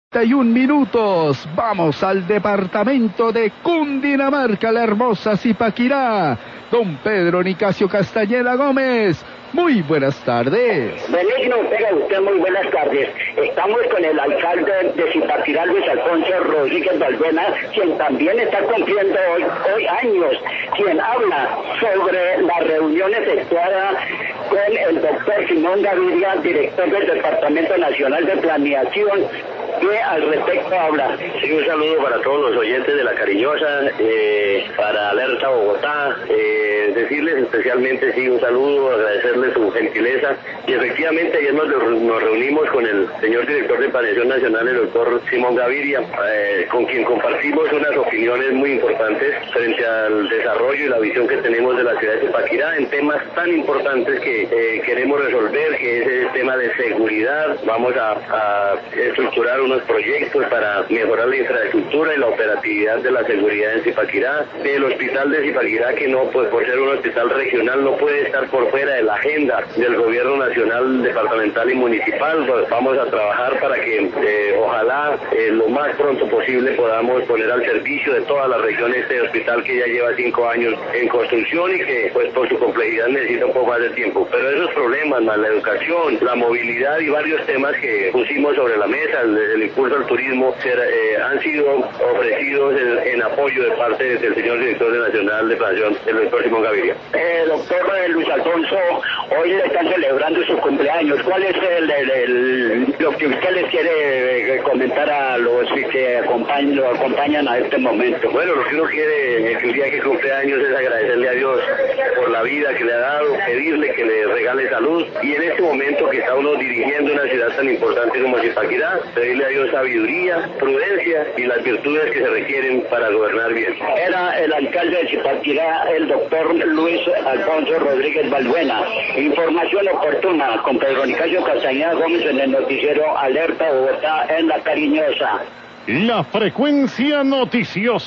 minutos. Vamos al departamento de Cundinamarca, la hermosa Zipaquirá. Don Pedro Nicasio Castañeda Gómez, muy buenas tardes. Benigno, tenga usted muy buenas tardes. Estamos con el alcalde de Zipaquirá, Luis Alfonso Rodríguez Balbuena, quien también está cumpliendo hoy años, quien habla sobre la reunión efectuada con el doctor Simón Gaviria, director del Departamento Nacional de Planeación, que al respecto habla. Sí, un saludo para todos los oyentes de La Cariñosa, para Alerta Bogotá, decirles especialmente sí un saludo, agradecerles su gentileza, y efectivamente ayer nos reunimos con el señor director de Planeación Nacional, el doctor Simón Gaviria, con quien compartimos unas opiniones muy importantes frente al desarrollo y la visión que tenemos de la ciudad de Zipaquirá en temas tan importantes que queremos resolver, que es el tema de seguridad. Vamos a estructurar unos proyectos para mejorar la infraestructura y la operatividad de la seguridad en Zipaquirá, el hospital de Zipaquirá, que no, pues por ser un hospital regional no puede estar por fuera de la agenda del gobierno nacional, departamental y municipal. Pues vamos a trabajar para que ojalá lo más pronto posible podamos poner al servicio de toda la región este hospital que ya lleva 5 años en construcción y que pues por su complejidad necesita un poco más de tiempo. Pero esos problemas, más la educación, la movilidad y varios temas que pusimos sobre la mesa, el impulso al turismo, han sido ofrecidos en apoyo de parte del señor director nacional de Planeación, el doctor Simón Gaviria. Doctor Luis Alfonso, hoy le están celebrando su cumpleaños. ¿Cuál es lo que usted les quiere comentar a los que lo acompañan a este momento? Bueno, lo que uno quiere el día que cumpleaños es agradecerle a Dios por la vida que le ha dado, pedirle que le regale salud, y en este momento que está uno dirigiendo una ciudad tan importante como Zipaquirá, pedirle a Dios sabiduría, prudencia y las virtudes que se requieren para gobernar bien. Era el alcalde de Zipaquirá, el doctor Luis Alfonso Rodríguez Balbuena. Información oportuna con Pedro Nicasio Castañeda Gómez en el noticiero Alerta Bogotá en La Cariñosa. La frecuencia noticiosa.